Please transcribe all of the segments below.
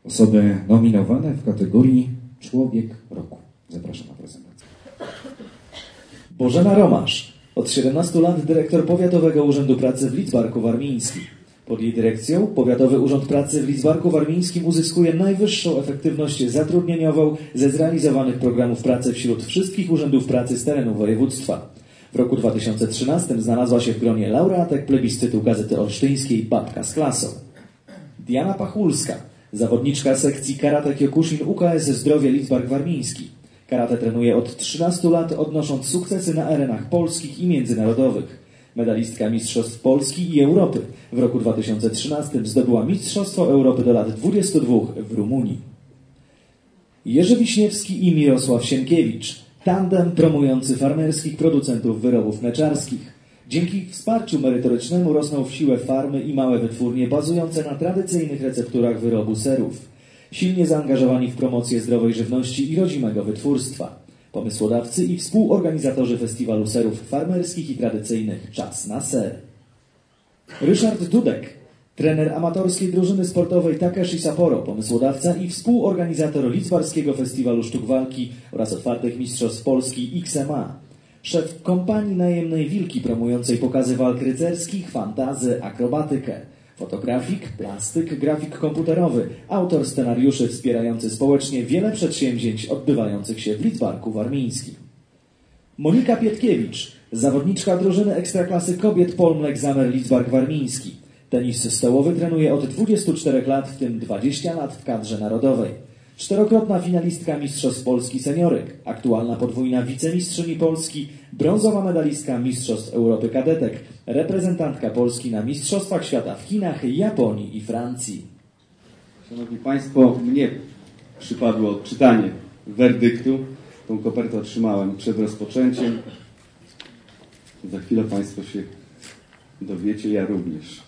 Osoby nominowane w kategorii Człowiek Roku. Zapraszam na prezentację. Bożena Romasz. Od 17 lat dyrektor Powiatowego Urzędu Pracy w Lidzbarku Warmińskim. Pod jej dyrekcją Powiatowy Urząd Pracy w Lidzbarku Warmińskim uzyskuje najwyższą efektywność zatrudnieniową ze zrealizowanych programów pracy wśród wszystkich urzędów pracy z terenu województwa. W roku 2013 znalazła się w gronie laureatek plebiscytu Gazety Olsztyńskiej Babka z klasą. Diana Pachulska, zawodniczka sekcji Karate Kyokushin UKS Zdrowie Lidzbark Warmiński. Karate trenuje od 13 lat, odnosząc sukcesy na arenach polskich i międzynarodowych. Medalistka Mistrzostw Polski i Europy. W roku 2013 zdobyła Mistrzostwo Europy do lat 22 w Rumunii. Jerzy Wiśniewski i Mirosław Sienkiewicz. Tandem promujący farmerskich producentów wyrobów mleczarskich. Dzięki wsparciu merytorycznemu rosną w siłę farmy i małe wytwórnie bazujące na tradycyjnych recepturach wyrobu serów. Silnie zaangażowani w promocję zdrowej żywności i rodzimego wytwórstwa. Pomysłodawcy i współorganizatorzy festiwalu serów farmerskich i tradycyjnych Czas na ser. Ryszard Dudek, trener amatorskiej drużyny sportowej Takeshi Sapporo, pomysłodawca i współorganizator Lidzbarskiego Festiwalu Sztuk Walki oraz otwartych Mistrzostw Polski XMA. Szef kompanii najemnej Wilki promującej pokazy walk rycerskich, fantazy, akrobatykę. Fotografik, plastyk, grafik komputerowy, autor scenariuszy wspierający społecznie wiele przedsięwzięć odbywających się w Lidzbarku Warmińskim. Monika Pietkiewicz, zawodniczka drużyny Ekstraklasy Kobiet Polmlek Zamer Lidzbark Warmiński. Tenis stołowy trenuje od 24 lat, w tym 20 lat w kadrze narodowej. Czterokrotna finalistka Mistrzostw Polski Seniorek, aktualna podwójna wicemistrzyni Polski, brązowa medalistka Mistrzostw Europy Kadetek, reprezentantka Polski na Mistrzostwach Świata w Chinach, Japonii i Francji. Szanowni Państwo, mnie przypadło odczytanie werdyktu. Tą kopertę otrzymałem przed rozpoczęciem. Za chwilę Państwo się dowiecie, ja również.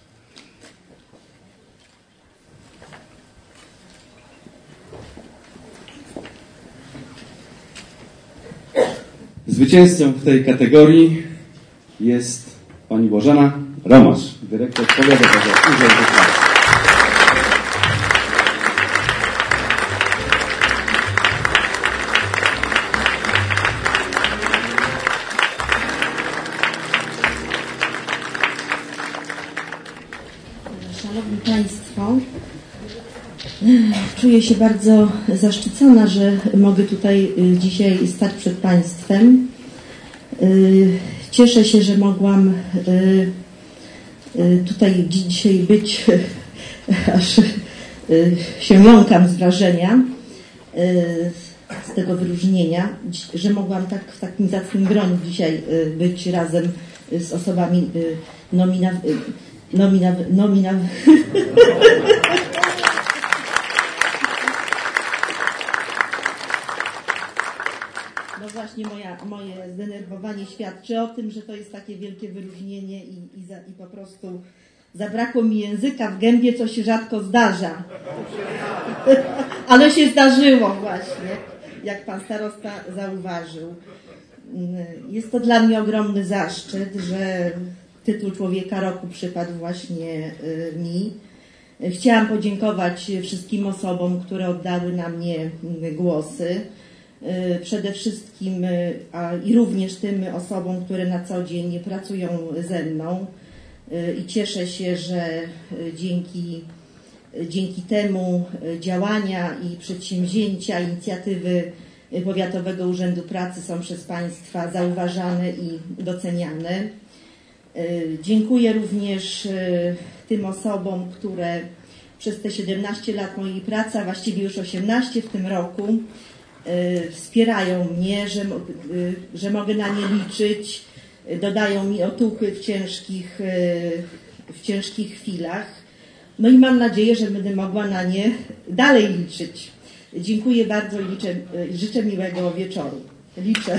Zwycięzcą w tej kategorii jest pani Bożena Romasz, dyrektor Powiatowego Urzędu Pracy. Szanowni Państwo, czuję się bardzo zaszczycona, że mogę tutaj dzisiaj stać przed Państwem. Cieszę się, że mogłam tutaj dzisiaj być, aż się jąkam z wrażenia z tego wyróżnienia, że mogłam tak w takim zacnym gronie dzisiaj być razem z osobami No właśnie moje zdenerwowanie świadczy o tym, że to jest takie wielkie wyróżnienie i po prostu zabrakło mi języka w gębie, co się rzadko zdarza. Ale się zdarzyło właśnie, jak pan starosta zauważył. Jest to dla mnie ogromny zaszczyt, że tytuł Człowieka Roku przypadł właśnie mi. Chciałam podziękować wszystkim osobom, które oddały na mnie głosy. Przede wszystkim i również tym osobom, które na co dzień pracują ze mną. I cieszę się, że dzięki temu działania i przedsięwzięcia, inicjatywy Powiatowego Urzędu Pracy są przez Państwa zauważane i doceniane. Dziękuję również tym osobom, które przez te 17 lat mojej pracy, a właściwie już 18 w tym roku, wspierają mnie, że mogę na nie liczyć, dodają mi otuchy w ciężkich chwilach. No i mam nadzieję, że będę mogła na nie dalej liczyć. Dziękuję bardzo i życzę miłego wieczoru. Liczę.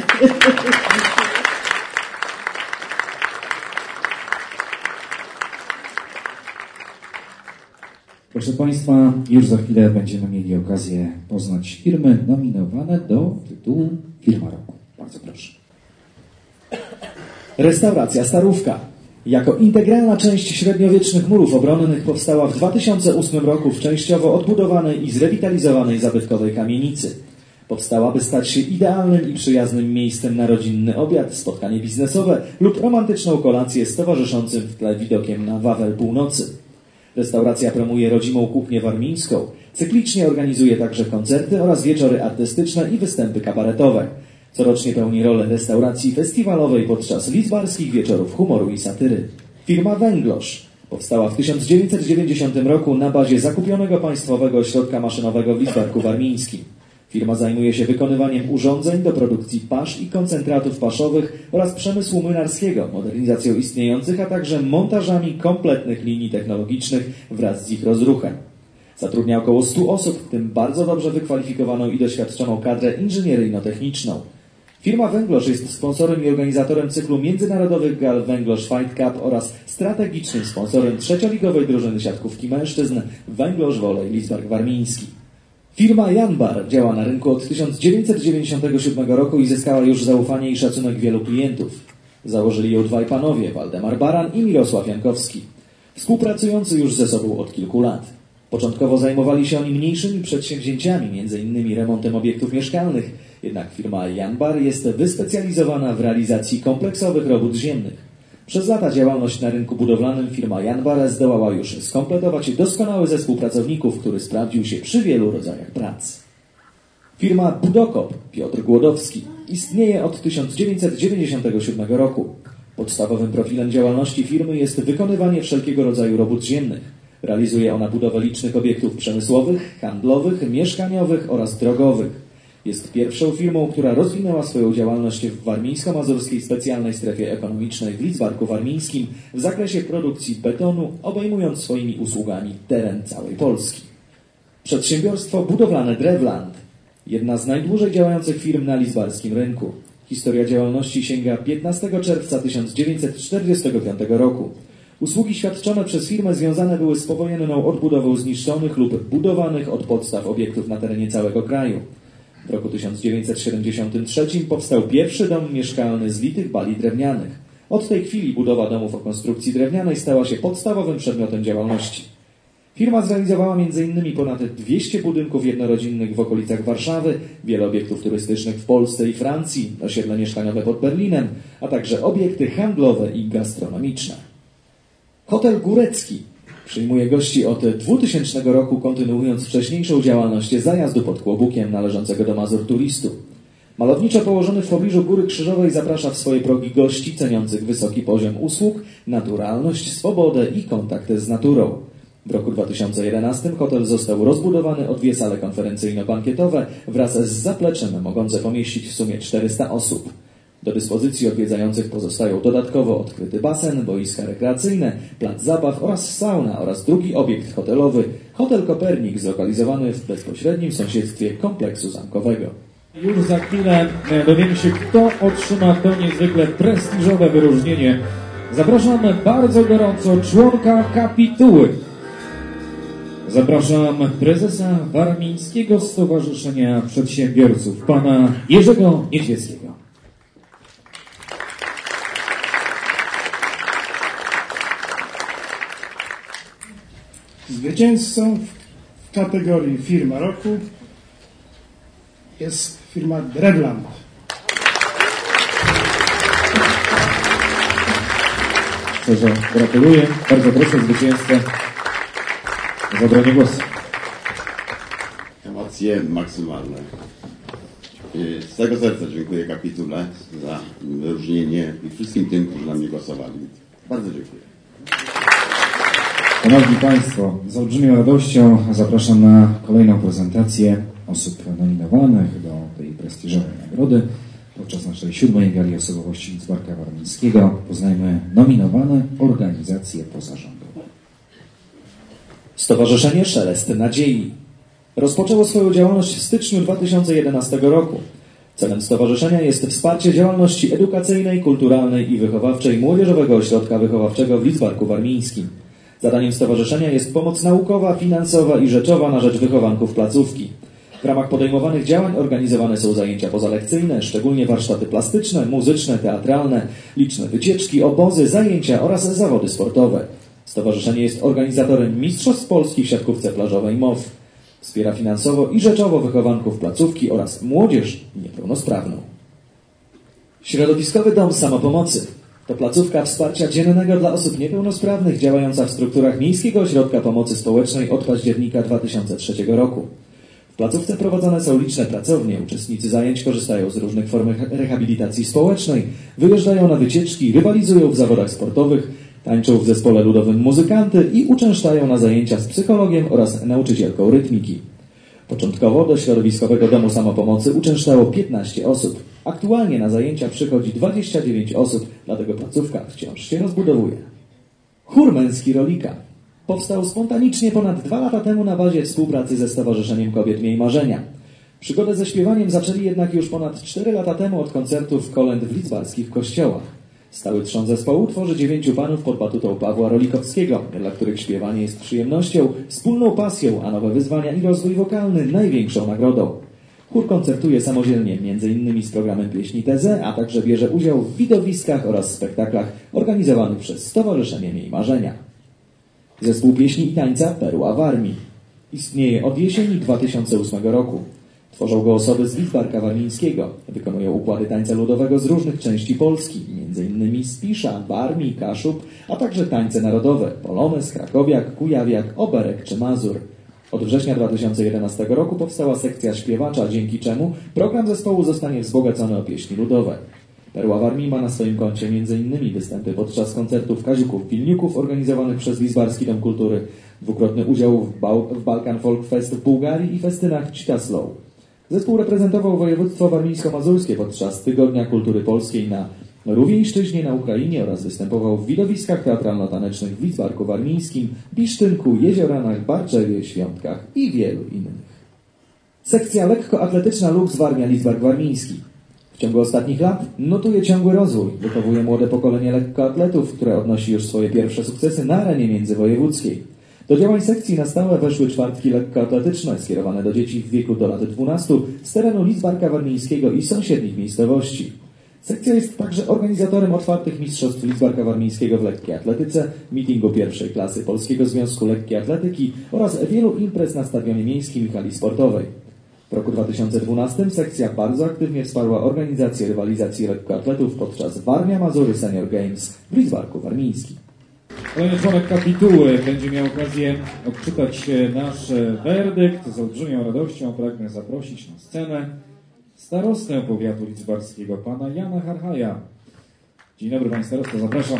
Proszę Państwa, już za chwilę będziemy mieli okazję poznać firmy nominowane do tytułu Firma Roku. Bardzo proszę. Restauracja Starówka. Jako integralna część średniowiecznych murów obronnych powstała w 2008 roku w częściowo odbudowanej i zrewitalizowanej zabytkowej kamienicy. Powstała, by stać się idealnym i przyjaznym miejscem na rodzinny obiad, spotkanie biznesowe lub romantyczną kolację z towarzyszącym w tle widokiem na Wawel Północy. Restauracja promuje rodzimą kuchnię warmińską. Cyklicznie organizuje także koncerty oraz wieczory artystyczne i występy kabaretowe. Corocznie pełni rolę restauracji festiwalowej podczas lidzbarskich wieczorów humoru i satyry. Firma Węglosz powstała w 1990 roku na bazie zakupionego Państwowego Ośrodka Maszynowego w Lidzbarku Warmińskim. Firma zajmuje się wykonywaniem urządzeń do produkcji pasz i koncentratów paszowych oraz przemysłu młynarskiego, modernizacją istniejących, a także montażami kompletnych linii technologicznych wraz z ich rozruchem. Zatrudnia około 100 osób, w tym bardzo dobrze wykwalifikowaną i doświadczoną kadrę inżynieryjno-techniczną. Firma Węglosz jest sponsorem i organizatorem cyklu międzynarodowych gal Węglosz Fight Cup oraz strategicznym sponsorem trzecioligowej drużyny siatkówki mężczyzn Węglosz Wolej Lidzbark Warmiński. Firma Janbar działa na rynku od 1997 roku i zyskała już zaufanie i szacunek wielu klientów. Założyli ją dwaj panowie, Waldemar Baran i Mirosław Jankowski, współpracujący już ze sobą od kilku lat. Początkowo zajmowali się oni mniejszymi przedsięwzięciami, m.in. remontem obiektów mieszkalnych, jednak firma Janbar jest wyspecjalizowana w realizacji kompleksowych robót ziemnych. Przez lata działalność na rynku budowlanym firma Janbar zdołała już skompletować doskonały zespół pracowników, który sprawdził się przy wielu rodzajach prac. Firma Budokop Piotr Głodowski istnieje od 1997 roku. Podstawowym profilem działalności firmy jest wykonywanie wszelkiego rodzaju robót ziemnych. Realizuje ona budowę licznych obiektów przemysłowych, handlowych, mieszkaniowych oraz drogowych. Jest pierwszą firmą, która rozwinęła swoją działalność w warmińsko-mazurskiej specjalnej strefie ekonomicznej w Lidzbarku Warmińskim w zakresie produkcji betonu, obejmując swoimi usługami teren całej Polski. Przedsiębiorstwo budowlane Drewland. Jedna z najdłużej działających firm na lidzbarskim rynku. Historia działalności sięga 15 czerwca 1945 roku. Usługi świadczone przez firmę związane były z powojenną odbudową zniszczonych lub budowanych od podstaw obiektów na terenie całego kraju. W roku 1973 powstał pierwszy dom mieszkalny z litych bali drewnianych. Od tej chwili budowa domów o konstrukcji drewnianej stała się podstawowym przedmiotem działalności. Firma zrealizowała m.in. ponad 200 budynków jednorodzinnych w okolicach Warszawy, wiele obiektów turystycznych w Polsce i Francji, osiedle mieszkaniowe pod Berlinem, a także obiekty handlowe i gastronomiczne. Hotel Górecki przyjmuje gości od 2000 roku, kontynuując wcześniejszą działalność zajazdu pod Kłobukiem należącego do Mazur Turistu. Malowniczo położony w pobliżu Góry Krzyżowej zaprasza w swoje progi gości ceniących wysoki poziom usług, naturalność, swobodę i kontakt z naturą. W roku 2011 hotel został rozbudowany o 2 sale konferencyjno-bankietowe wraz z zapleczem mogące pomieścić w sumie 400 osób. Do dyspozycji odwiedzających pozostają dodatkowo odkryty basen, boiska rekreacyjne, plac zabaw oraz sauna oraz drugi obiekt hotelowy, Hotel Kopernik, zlokalizowany w bezpośrednim sąsiedztwie kompleksu zamkowego. Już za chwilę dowiemy się, kto otrzyma to niezwykle prestiżowe wyróżnienie. Zapraszamy bardzo gorąco członka kapituły. Zapraszam prezesa Warmińskiego Stowarzyszenia Przedsiębiorców, pana Jerzego Niedźwieckiego. Zwycięzcą w kategorii firma roku jest firma Drewland. Szczerze gratuluję. Bardzo proszę zwycięzcę o zabranie głosu. Emocje maksymalne. Z całego serca dziękuję kapitule za wyróżnienie i wszystkim tym, którzy na mnie głosowali. Bardzo dziękuję. Szanowni Państwo, z olbrzymią radością zapraszam na kolejną prezentację osób nominowanych do tej prestiżowej nagrody. Podczas naszej 7. gali osobowości Lidzbarka Warmińskiego poznajmy nominowane organizacje pozarządowe. Stowarzyszenie Szelest Nadziei rozpoczęło swoją działalność w styczniu 2011 roku. Celem stowarzyszenia jest wsparcie działalności edukacyjnej, kulturalnej i wychowawczej Młodzieżowego Ośrodka Wychowawczego w Lidzbarku Warmińskim. Zadaniem stowarzyszenia jest pomoc naukowa, finansowa i rzeczowa na rzecz wychowanków placówki. W ramach podejmowanych działań organizowane są zajęcia pozalekcyjne, szczególnie warsztaty plastyczne, muzyczne, teatralne, liczne wycieczki, obozy, zajęcia oraz zawody sportowe. Stowarzyszenie jest organizatorem Mistrzostw Polski w siatkówce plażowej MOW. Wspiera finansowo i rzeczowo wychowanków placówki oraz młodzież niepełnosprawną. Środowiskowy Dom Samopomocy to placówka wsparcia dziennego dla osób niepełnosprawnych działająca w strukturach Miejskiego Ośrodka Pomocy Społecznej od października 2003 roku. W placówce prowadzone są liczne pracownie, uczestnicy zajęć korzystają z różnych form rehabilitacji społecznej, wyjeżdżają na wycieczki, rywalizują w zawodach sportowych, tańczą w zespole ludowym muzykanty i uczęszczają na zajęcia z psychologiem oraz nauczycielką rytmiki. Początkowo do Środowiskowego Domu Samopomocy uczęszczało 15 osób. Aktualnie na zajęcia przychodzi 29 osób, dlatego placówka wciąż się rozbudowuje. Chór męski Rolika powstał spontanicznie ponad 2 lata temu na bazie współpracy ze Stowarzyszeniem Kobiet Miej Marzenia. Przygodę ze śpiewaniem zaczęli jednak już ponad 4 lata temu od koncertów kolęd w lidzbarskich kościołach. Stały trzon zespołu tworzy 9 panów pod batutą Pawła Rolikowskiego, dla których śpiewanie jest przyjemnością, wspólną pasją, a nowe wyzwania i rozwój wokalny największą nagrodą. Chór koncertuje samodzielnie, m.in. z programem Pieśni Teze, a także bierze udział w widowiskach oraz spektaklach organizowanych przez Stowarzyszenie Miej Marzenia. Zespół pieśni i tańca Perła w Armii. Istnieje od jesieni 2008 roku. Tworzą go osoby z Lidzbarka Warmińskiego. Wykonują układy tańca ludowego z różnych części Polski, m.in. z Pisza, Warmii, Kaszub, a także tańce narodowe Polones, Krakowiak, Kujawiak, Oberek czy Mazur. Od września 2011 roku powstała sekcja śpiewacza, dzięki czemu program zespołu zostanie wzbogacony o pieśni ludowe. Perła w Armii ma na swoim koncie m.in. występy podczas koncertów Kaziuków Wilniuków organizowanych przez Lidzbarski Dom Kultury, dwukrotny udział w Balkan Folk Fest w Bułgarii i festynach Citaslow. Zespół reprezentował województwo warmińsko-mazurskie podczas Tygodnia Kultury Polskiej na Rówieńszczyźnie na Ukrainie oraz występował w widowiskach teatralno-tanecznych w Lidzbarku Warmińskim, Bisztynku, Jezioranach, Barczewie, Świątkach i wielu innych. Sekcja lekkoatletyczna Lux Warmia Lidzbark Warmiński. W ciągu ostatnich lat notuje ciągły rozwój, wychowuje młode pokolenie lekkoatletów, które odnosi już swoje pierwsze sukcesy na arenie międzywojewódzkiej. Do działań sekcji na stałe weszły czwartki lekkoatletyczne skierowane do dzieci w wieku do lat 12 z terenu Lidzbarka Warmińskiego i sąsiednich miejscowości. Sekcja jest także organizatorem otwartych mistrzostw Lidzbarka Warmińskiego w lekkiej atletyce, meetingu pierwszej klasy Polskiego Związku Lekkiej Atletyki oraz wielu imprez na stadionie miejskim i hali sportowej. W roku 2012 sekcja bardzo aktywnie wsparła organizację rywalizacji lekkoatletów podczas Warmia-Mazury Senior Games w Lidzbarku Warmińskim. Kolejny członek kapituły będzie miał okazję odczytać nasz werdykt. Z olbrzymią radością pragnę zaprosić na scenę starostę powiatu lidzbarskiego, pana Jana Harchaja. Dzień dobry, panie starosto, zapraszam.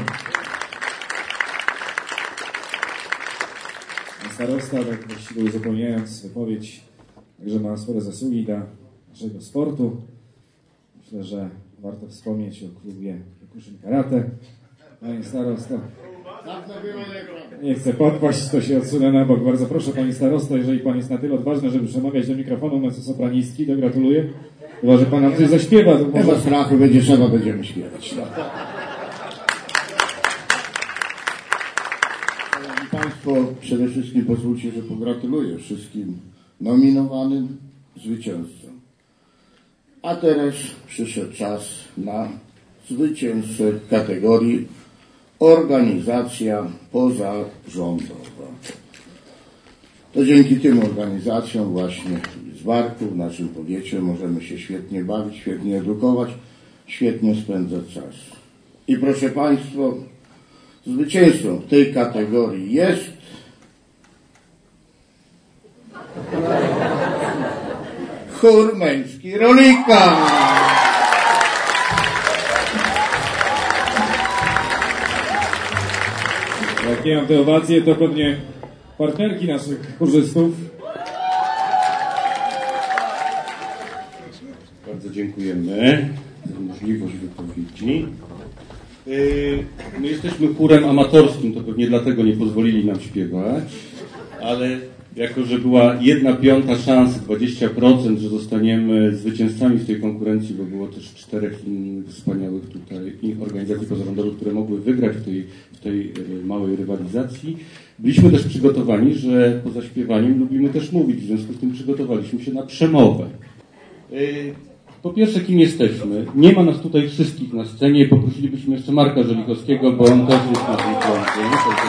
Pan starosta, tak właściwie uzupełniając wypowiedź, także ma spore zasługi dla naszego sportu. Myślę, że warto wspomnieć o klubie Kyokushin Karate. Panie starosto, nie chcę podpaść, to się odsunę na bok. Bardzo proszę, panie starosto, jeżeli pan jest na tyle odważny, żeby przemawiać do mikrofonu mezzosopranistki, to gratuluję. Chyba, że pan nam coś zaśpiewa. To może strachu będzie trzeba, będziemy śpiewać. Szanowni Państwo, przede wszystkim pozwólcie, że pogratuluję wszystkim nominowanym zwycięzcom. A teraz przyszedł czas na zwycięzcę kategorii organizacja pozarządowa. To dzięki tym organizacjom właśnie w Lidzbarku, w naszym powiecie możemy się świetnie bawić, świetnie edukować, świetnie spędzać czas. I proszę Państwa, zwycięzcą w tej kategorii jest Chór Męski Rolika. Jak nie mam te owacje, to pewnie partnerki naszych chórzystów. Bardzo dziękujemy za możliwość wypowiedzi. My jesteśmy chórem amatorskim, to pewnie dlatego nie pozwolili nam śpiewać, ale jako, że była 1/5 szansy, 20%, że zostaniemy zwycięzcami w tej konkurencji, bo było też 4 innych wspaniałych tutaj organizacji pozarządowych, które mogły wygrać w tej małej rywalizacji, Byliśmy też przygotowani, że poza śpiewaniem lubimy też mówić, w związku z tym przygotowaliśmy się na przemowę. Po pierwsze, kim jesteśmy? Nie ma nas tutaj wszystkich na scenie. Poprosilibyśmy jeszcze Marka Żelikowskiego, bo on też jest naszym członkiem.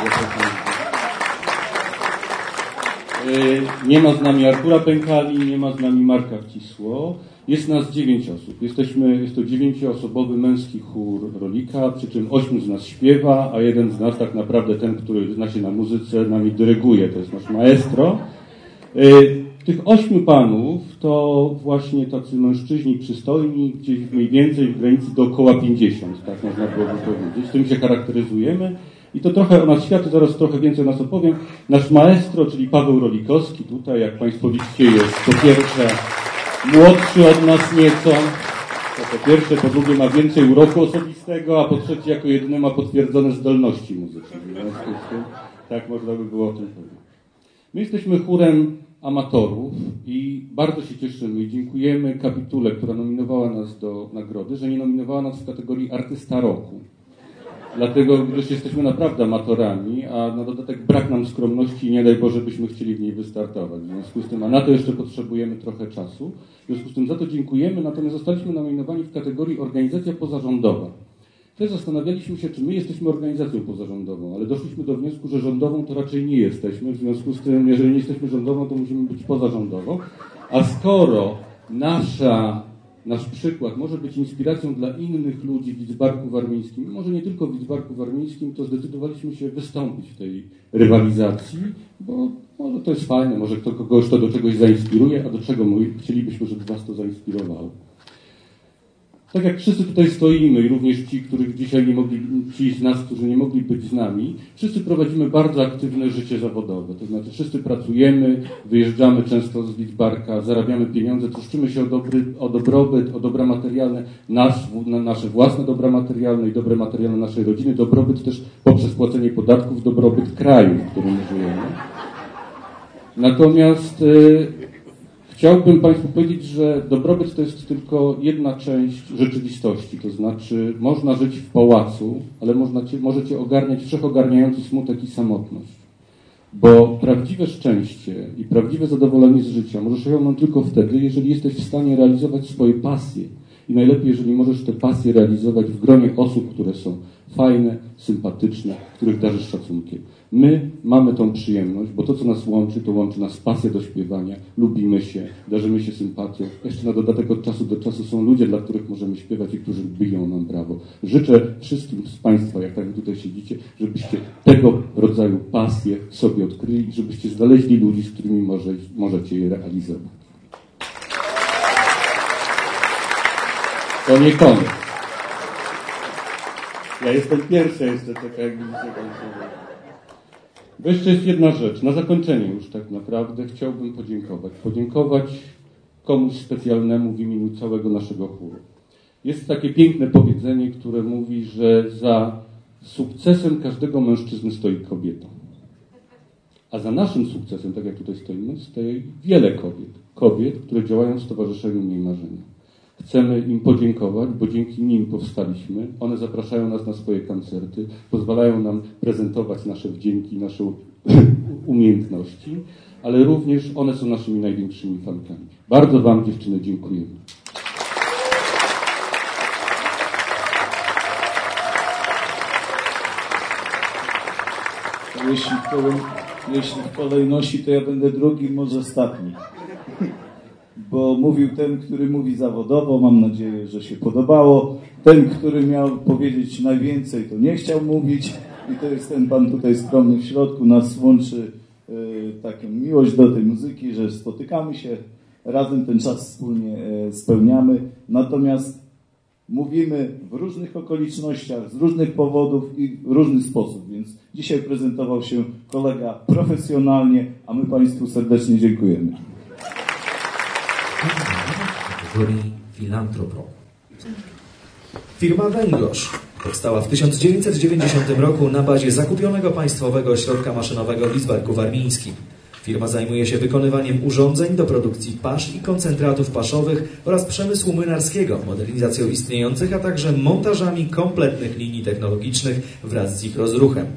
Nie ma z nami Artura Pękali, nie ma z nami Marka Wcisło. Jest nas 9 osób. Jest to 9-osobowy męski chór Rolika, przy czym 8 z nas śpiewa, a jeden z nas tak naprawdę ten, który zna się na muzyce, nami dyryguje. To jest nasz maestro. Tych 8 panów to właśnie tacy mężczyźni przystojni, gdzieś mniej więcej w granicy do około 50, tak można byłoby powiedzieć. Tym się charakteryzujemy. I to trochę o nas świadczy, zaraz trochę więcej o nas opowiem. Nasz maestro, czyli Paweł Rolikowski, tutaj jak Państwo widzicie jest po pierwsze młodszy od nas nieco, to po pierwsze, po drugie ma więcej uroku osobistego, a po trzecie jako jedyny ma potwierdzone zdolności muzyczne. Tak można by było o tym powiedzieć. My jesteśmy chórem amatorów i bardzo się cieszymy i dziękujemy Kapitule, która nominowała nas do nagrody, że nie nominowała nas w kategorii artysta roku. Dlatego, że jesteśmy naprawdę amatorami, a na dodatek brak nam skromności i nie daj Boże, byśmy chcieli w niej wystartować. W związku z tym, a na to jeszcze potrzebujemy trochę czasu. W związku z tym za to dziękujemy, natomiast zostaliśmy nominowani w kategorii organizacja pozarządowa. Też zastanawialiśmy się, czy my jesteśmy organizacją pozarządową, ale doszliśmy do wniosku, że rządową to raczej nie jesteśmy. W związku z tym, jeżeli nie jesteśmy rządową, to musimy być pozarządową. A skoro nasz przykład może być inspiracją dla innych ludzi w Lidzbarku Warmińskim, może nie tylko w Lidzbarku Warmińskim, to zdecydowaliśmy się wystąpić w tej rywalizacji, bo może to jest fajne, może kogoś to do czegoś zainspiruje, a do czego my chcielibyśmy, żeby was to zainspirowało. Tak jak wszyscy tutaj stoimy i również ci z nas, którzy nie mogli być z nami, wszyscy prowadzimy bardzo aktywne życie zawodowe. To znaczy wszyscy pracujemy, wyjeżdżamy często z Lidzbarka, zarabiamy pieniądze, troszczymy się o dobrobyt, o dobra materialne, nasze własne dobra materialne i dobre materialne naszej rodziny, dobrobyt też poprzez płacenie podatków, dobrobyt kraju, w którym żyjemy. Natomiast chciałbym Państwu powiedzieć, że dobrobyt to jest tylko jedna część rzeczywistości. To znaczy można żyć w pałacu, ale możecie ogarniać wszechogarniający smutek i samotność. Bo prawdziwe szczęście i prawdziwe zadowolenie z życia możesz osiągnąć tylko wtedy, jeżeli jesteś w stanie realizować swoje pasje. I najlepiej, jeżeli możesz te pasje realizować w gronie osób, które są fajne, sympatyczne, których darzysz szacunkiem. My mamy tą przyjemność, bo to, co nas łączy, to łączy nas pasja do śpiewania, lubimy się, darzymy się sympatią. Jeszcze na dodatek od czasu do czasu są ludzie, dla których możemy śpiewać i którzy biją nam brawo. Życzę wszystkim z Państwa, jak tak tutaj siedzicie, żebyście tego rodzaju pasje sobie odkryli i żebyście znaleźli ludzi, z którymi możecie je realizować. To nie koniec. Ja jestem pierwszy jeszcze, tak jak widzicie Państwo. Bo jeszcze jest jedna rzecz. Na zakończenie już tak naprawdę chciałbym podziękować komuś specjalnemu w imieniu całego naszego chóru. Jest takie piękne powiedzenie, które mówi, że za sukcesem każdego mężczyzny stoi kobieta. A za naszym sukcesem, tak jak tutaj stoimy, stoi wiele kobiet. Kobiet, które działają w Stowarzyszeniu Miej Marzenia. Chcemy im podziękować, bo dzięki nim powstaliśmy. One zapraszają nas na swoje koncerty, pozwalają nam prezentować nasze wdzięki, nasze umiejętności, ale również one są naszymi największymi fankami. Bardzo Wam, dziewczyny, dziękujemy. Jeśli w kolejności, to ja będę drugi, może ostatni. Bo mówił ten, który mówi zawodowo, mam nadzieję, że się podobało. Ten, który miał powiedzieć najwięcej, to nie chciał mówić. I to jest ten pan tutaj skromny w środku. Nas łączy taką miłość do tej muzyki, że spotykamy się, razem ten czas wspólnie spełniamy. Natomiast mówimy w różnych okolicznościach, z różnych powodów i w różny sposób. Więc dzisiaj prezentował się kolega profesjonalnie, a my Państwu serdecznie dziękujemy. Filantropo. Firma Węgorz powstała w 1990 roku na bazie zakupionego Państwowego Ośrodka Maszynowego w Lidzbarku Warmińskim. Firma zajmuje się wykonywaniem urządzeń do produkcji pasz i koncentratów paszowych oraz przemysłu młynarskiego, modernizacją istniejących, a także montażami kompletnych linii technologicznych wraz z ich rozruchem.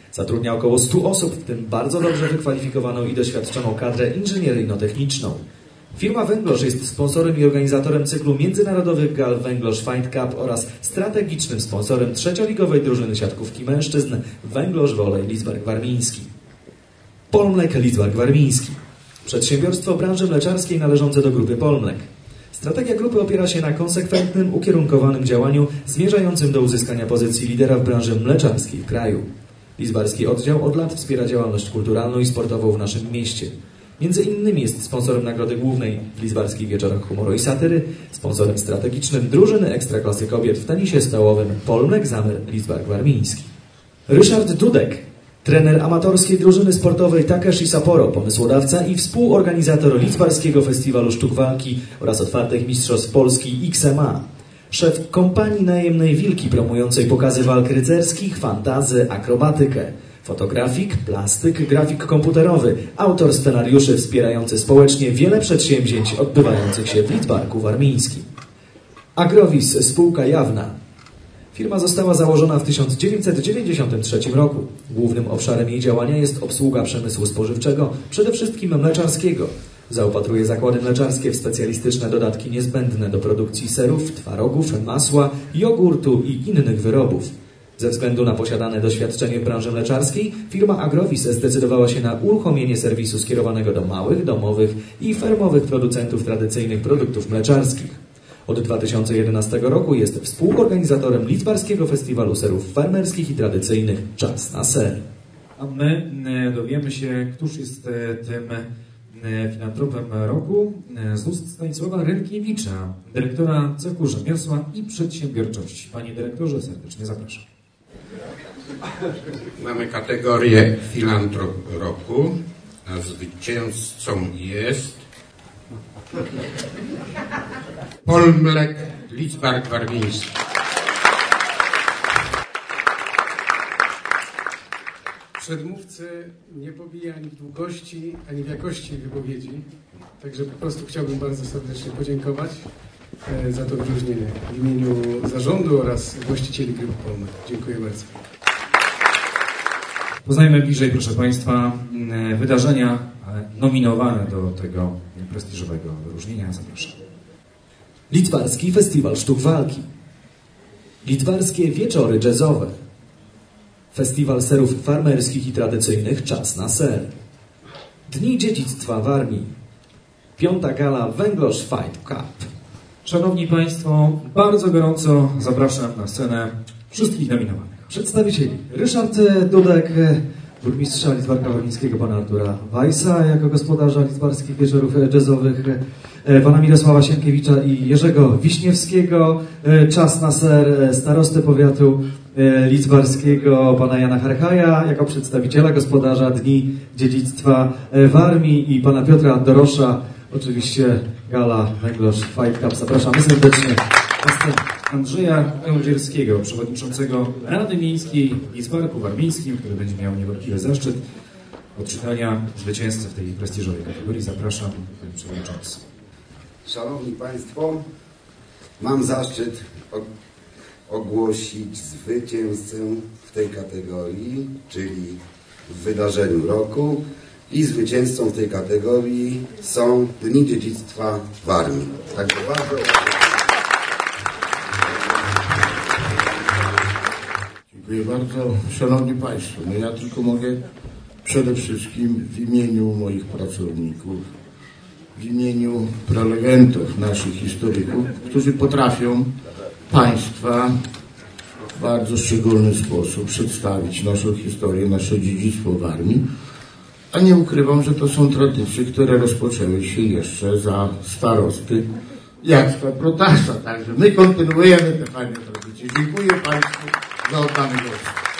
Zatrudnia około 100 osób, w tym bardzo dobrze wykwalifikowaną i doświadczoną kadrę inżynieryjno-techniczną. Firma Węglosz jest sponsorem i organizatorem cyklu międzynarodowych gal Węglosz Fight Cup oraz strategicznym sponsorem trzecioligowej drużyny siatkówki mężczyzn Węglosz Wolej Lidzbark Warmiński. Polmlek Lidzbark Warmiński. Przedsiębiorstwo branży mleczarskiej należące do grupy Polmlek. Strategia grupy opiera się na konsekwentnym, ukierunkowanym działaniu zmierzającym do uzyskania pozycji lidera w branży mleczarskiej w kraju. Lidzbarski oddział od lat wspiera działalność kulturalną i sportową w naszym mieście. Między innymi jest sponsorem nagrody głównej w Lidzbarskich Wieczorach Humoru i Satyry, sponsorem strategicznym drużyny Ekstraklasy Kobiet w tenisie stołowym Polmlek Zamer Lidzbark Warmiński. Ryszard Dudek, trener amatorskiej drużyny sportowej Takeshi Sapporo, pomysłodawca i współorganizator Lidzbarskiego Festiwalu Sztuk Walki oraz otwartych mistrzostw Polski XMA. Szef kompanii najemnej Wilki promującej pokazy walk rycerskich, fantazy, akrobatykę. Fotografik, plastyk, grafik komputerowy, autor scenariuszy wspierający społecznie wiele przedsięwzięć odbywających się w Lidzbarku Warmińskim. Agrowis spółka jawna. Firma została założona w 1993 roku. Głównym obszarem jej działania jest obsługa przemysłu spożywczego, przede wszystkim mleczarskiego. Zaopatruje zakłady mleczarskie w specjalistyczne dodatki niezbędne do produkcji serów, twarogów, masła, jogurtu i innych wyrobów. Ze względu na posiadane doświadczenie w branży mleczarskiej, firma Agrowis zdecydowała się na uruchomienie serwisu skierowanego do małych, domowych i fermowych producentów tradycyjnych produktów mleczarskich. Od 2011 roku jest współorganizatorem Lidzbarskiego Festiwalu Serów Farmerskich i Tradycyjnych Czas na Ser. A my dowiemy się, któż jest tym filantropem roku z ust Stanisława Rynkiewicza, dyrektora cechu rzemiosła i przedsiębiorczości. Panie dyrektorze, serdecznie zapraszam. Mamy kategorię filantrop roku, a zwycięzcą jest Polmlek Lidzbark Warmiński. Przedmówcy nie pobija ani w długości, ani w jakości wypowiedzi, także po prostu chciałbym bardzo serdecznie podziękować za to wyróżnienie w imieniu zarządu oraz właścicieli grupy Polmlek. Dziękuję bardzo. Poznajmy bliżej, proszę Państwa, wydarzenia nominowane do tego prestiżowego wyróżnienia. Zapraszam. Lidzbarski Festiwal Sztuk Walki. Lidzbarskie Wieczory Jazzowe. Festiwal Serów Farmerskich i Tradycyjnych Czas na Ser. Dni Dziedzictwa Warmii. 5. Gala Węglosz Fight Cup. Szanowni Państwo, bardzo gorąco zapraszam na scenę wszystkich nominowanych. Przedstawicieli: Ryszard Dudek, burmistrza Lidzbarka Warmińskiego, pana Artura Weissa jako gospodarza Lidzbarskich Wieczorów Jazzowych, pana Mirosława Sienkiewicza i Jerzego Wiśniewskiego, Czas na Ser, starostę powiatu lidzbarskiego, pana Jana Harchaja jako przedstawiciela gospodarza Dni Dziedzictwa Warmii i pana Piotra Dorosza, oczywiście gala Węglosz Fight Cup. Zapraszamy serdecznie na scenę. Andrzeja Ełdzierskiego, przewodniczącego Rady Miejskiej w Lidzbarku Warmińskim, który będzie miał niewątpliwy zaszczyt odczytania zwycięzcy w tej prestiżowej kategorii. Zapraszam, panie przewodniczący. Szanowni Państwo, mam zaszczyt ogłosić zwycięzcę w tej kategorii, czyli w wydarzeniu roku, i zwycięzcą w tej kategorii są Dni Dziedzictwa Warmii. Także bardzo dziękuję bardzo. Szanowni Państwo, no ja tylko mogę przede wszystkim w imieniu moich pracowników, w imieniu prelegentów, naszych historyków, którzy potrafią Państwa w bardzo szczególny sposób przedstawić naszą historię, nasze dziedzictwo w armii, a nie ukrywam, że to są tradycje, które rozpoczęły się jeszcze za starosty Jacka Protasa. Także my kontynuujemy te fajne tradycje. Dziękuję Państwu za oddany głos.